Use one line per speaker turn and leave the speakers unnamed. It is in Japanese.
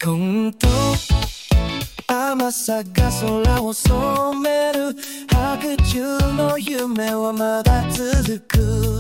今度甘さが空を染める白昼の夢はまだ続く。